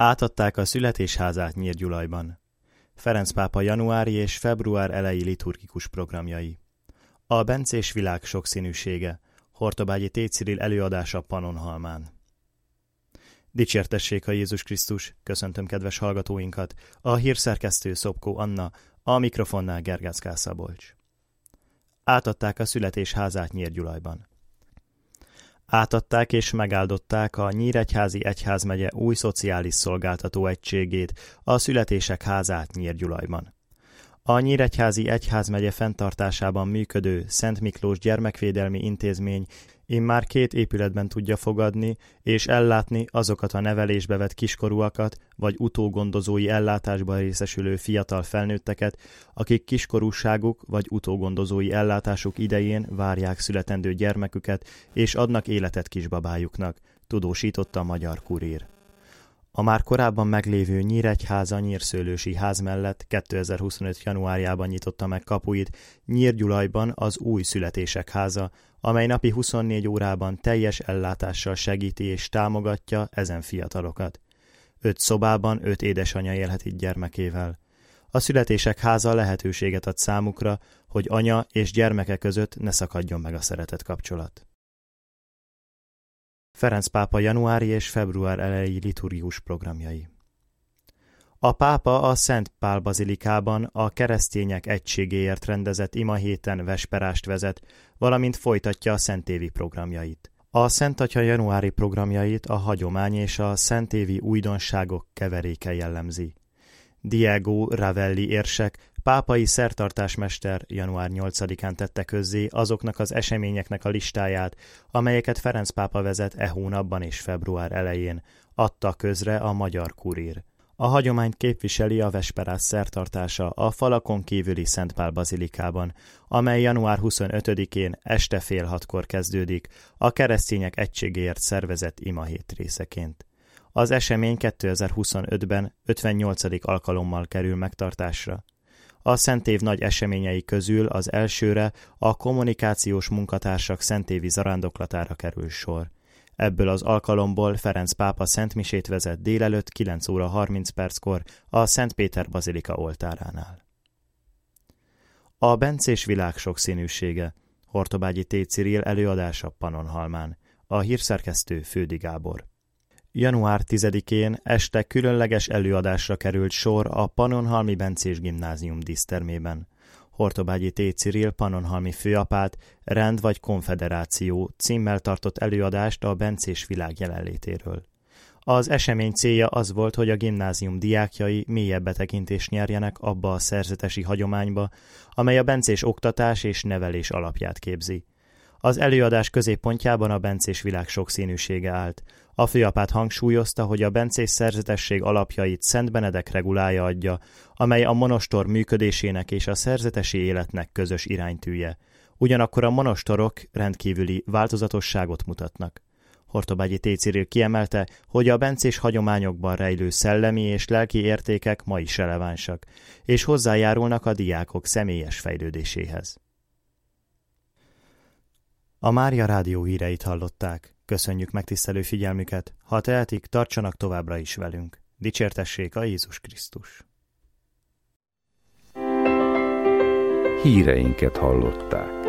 Átadták a születésházát Nyírgyulajban. Ferenc pápa januári és február eleji liturgikus programjai. A bencés világ sokszínűsége. Hortobágyi T. Cirill előadása Pannonhalmán. Dicsértessék a Jézus Krisztus, köszöntöm kedves hallgatóinkat, a hírszerkesztő Szopkó Anna, a mikrofonnál Gergász Szabolcs. Átadták a születésházát Nyírgyulajban. Átadták és megáldották a Nyíregyházi Egyházmegye új szociális szolgáltató egységét, a Születések házát Nyírgyulajban. A Nyíregyházi Egyházmegye fenntartásában működő Szent Miklós Gyermekvédelmi Intézmény immár 2 épületben tudja fogadni és ellátni azokat a nevelésbe vett kiskorúakat vagy utógondozói ellátásban részesülő fiatal felnőtteket, akik kiskorúságuk vagy utógondozói ellátásuk idején várják születendő gyermeküket és adnak életet kisbabájuknak, tudósította a Magyar Kurír. A már korábban meglévő Nyíregyháza Nyírszőlősi ház mellett 2025. januárjában nyitotta meg kapuit Nyírgyulajban az új Születések háza, amely napi 24 órában teljes ellátással segíti és támogatja ezen fiatalokat. 5 szobában 5 édesanyja élhet itt gyermekével. A Születések háza lehetőséget ad számukra, hogy anya és gyermeke között ne szakadjon meg a szeretet kapcsolat. Ferenc pápa januári és február eleji liturgikus programjai. A pápa a Szent Pál bazilikában a keresztények egységéért rendezett imahéten vesperást vezet, valamint folytatja a szentévi programjait. A Szent Atya januári programjait a hagyomány és a szentévi újdonságok keveréke jellemzi. Diego Ravelli érsek, pápai szertartásmester január 8-án tette közzé azoknak az eseményeknek a listáját, amelyeket Ferenc pápa vezet e hónapban és február elején, adta közre a Magyar Kurír. A hagyományt képviseli a vesperás szertartása a falakon kívüli Szent Pál bazilikában, amely január 25-én este fél 6-kor kezdődik, a keresztények egységéért szervezett imahét részeként. Az esemény 2025-ben 58. alkalommal kerül megtartásra. A szentév nagy eseményei közül az elsőre a kommunikációs munkatársak szentévi zarándoklatára kerül sor. Ebből az alkalomból Ferenc pápa szentmisét vezet délelőtt 9 óra 30 perckor a Szent Péter bazilika oltáránál. A bencés világ sokszínűsége. Hortobágyi T. Cirill előadása Pannonhalmán. A hírszerkesztő Fődi Gábor. Január 10-én este különleges előadásra került sor a Pannonhalmi Bencés Gimnázium dísztermében. Hortobágyi T. Cirill pannonhalmi főapát Rend vagy konfederáció címmel tartott előadást a bencés világ jelenlétéről. Az esemény célja az volt, hogy a gimnázium diákjai mélyebb betekintést nyerjenek abba a szerzetesi hagyományba, amely a bencés oktatás és nevelés alapját képzi. Az előadás középpontjában a bencés világ sokszínűsége állt. A főapát hangsúlyozta, hogy a bencés szerzetesség alapjait Szent Benedek regulája adja, amely a monostor működésének és a szerzetesi életnek közös iránytűje. Ugyanakkor a monostorok rendkívüli változatosságot mutatnak. Hortobágyi T. Cirill kiemelte, hogy a bencés hagyományokban rejlő szellemi és lelki értékek ma is relevánsak, és hozzájárulnak a diákok személyes fejlődéséhez. A Mária Rádió híreit hallották. Köszönjük megtisztelő figyelmüket, ha tehetik, tartsanak továbbra is velünk. Dicsértessék a Jézus Krisztus! Híreinket hallották.